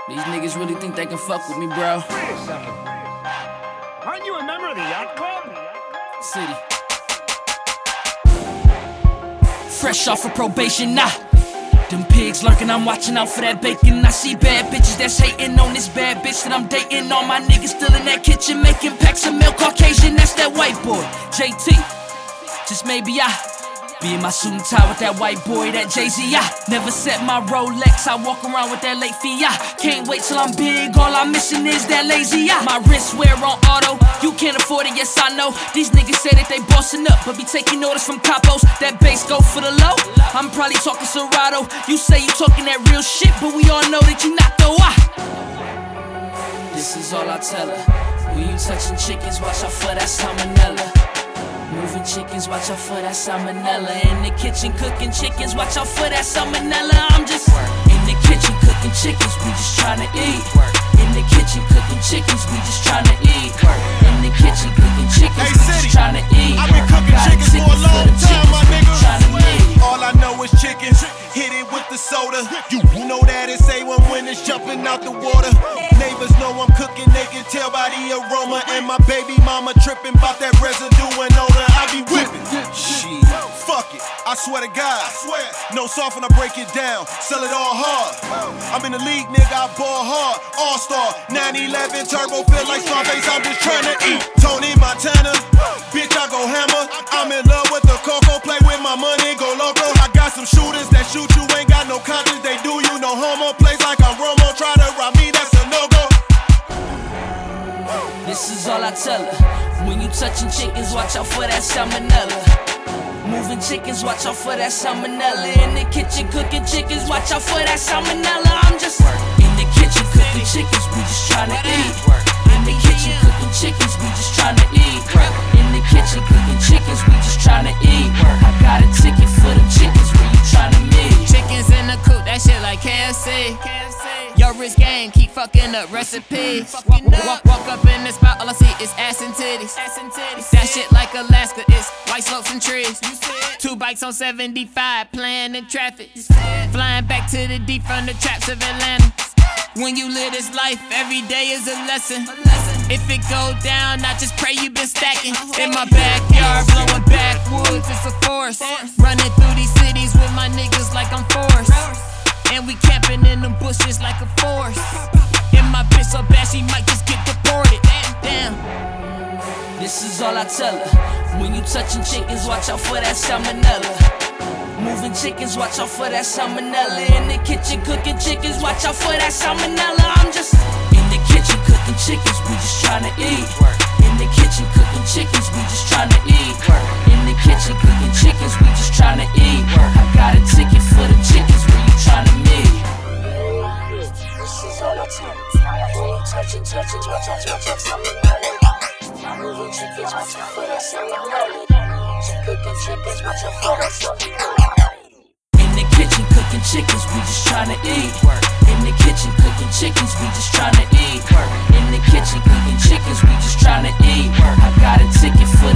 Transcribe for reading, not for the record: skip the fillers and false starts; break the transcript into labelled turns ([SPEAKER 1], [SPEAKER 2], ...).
[SPEAKER 1] These niggas really think they can fuck with me, bro.
[SPEAKER 2] Wait a second. Aren't you a member of the yacht club?
[SPEAKER 1] City. Fresh off of probation, nah. Them pigs lurking, I'm watching out for that bacon. I see bad bitches that's hating on this bad bitch that I'm dating. All my niggas still in that kitchen making packs of milk. Caucasian, that's that white boy, JT. Just maybe I be in my suit and tie with that white boy, that Jay-Z. I never set my Rolex, I walk around with that late fee. I can't wait till I'm big, all I'm missing is that lazy. My wrist wear on auto, you can't afford it, yes I know. These niggas say that they bossing up, but be taking orders from capos. That bass go for the low, I'm probably talking Serato. You say you talking that real shit, but we all know that you not though. This is all I tell her. When you touching chickens, watch out for that salmonella. Moving chickens, watch out for that salmonella. In the kitchen cooking chickens, watch out for that salmonella. I'm just in the kitchen cooking chickens, we just tryna eat. In the kitchen cooking chickens, we just tryna eat. In the kitchen cooking chickens, we just tryna eat.
[SPEAKER 3] I've been cooking chickens for a long time, my nigga. All I know is chickens, hit it with the soda. You know that it's A1 when it's jumping out the water. Neighbors know I'm cooking, they can tell by the aroma. And my baby mama tripping about that residue and odor. I be whipping, shit, fuck it, I swear to God. No soften, I break it down, sell it all hard. I'm in the league, nigga, I ball hard. All-star, 911 turbo, feel like Scarface, I'm just trying to eat. Tony Montana, bitch, I go hammer. I'm in love with the cocoa, play with my money, go loco. I got some shooters that shoot you, ain't got no conscience, they do you no homo. Plays like I'm Romo, try to rob me, that's a no-go.
[SPEAKER 1] This is all I tell her. When you touching chickens, watch out for that salmonella. Moving chickens, watch out for that salmonella. In the kitchen cooking chickens, watch out for that salmonella. I'm just in the kitchen cooking chickens, we just tryna eat. In the kitchen cooking chickens, we just tryna eat. In the kitchen cooking chickens, we just tryna eat. I got a ticket for the chickens, where you tryna meet?
[SPEAKER 4] Chickens in the coop, that shit like KFC. Your wrist game, keep fucking up recipes. Walk up in the spot, all I see is ass and titties. That shit like Alaska, it's white slopes and trees. 2 bikes on 75, playing in traffic. Flying back to the deep from the traps of Atlanta. When you live this life, every day is a lesson. If it go down, I just pray you been stacking. In my backyard, blowing backwoods, it's a force. Running through these cities with my niggas like I'm Forrest. And we camping in them bushes like a forest. And my bitch so bad she might just get deported. Damn.
[SPEAKER 1] This is all I tell her. When you touching chickens, watch out for that salmonella. Moving chickens, watch out for that salmonella. In the kitchen cooking chickens, watch out for that salmonella. I'm just in the kitchen cooking chickens, we just tryna eat. In the kitchen cooking chickens, we just tryna eat. In the kitchen cooking chickens, we just tryna eat. I got a ticket for the chickens, where you tryna meet?
[SPEAKER 5] This is all I tell you. Touching chickens, watch out for that salmonella. Moving chickens, watch out for that salmonella. Cooking chickens, watch out for that salmonella.
[SPEAKER 1] In the kitchen cooking chickens, we just tryna eat. In the kitchen cooking chickens, we just tryna eat. In the kitchen cooking chickens, we just tryna eat. I got a ticket for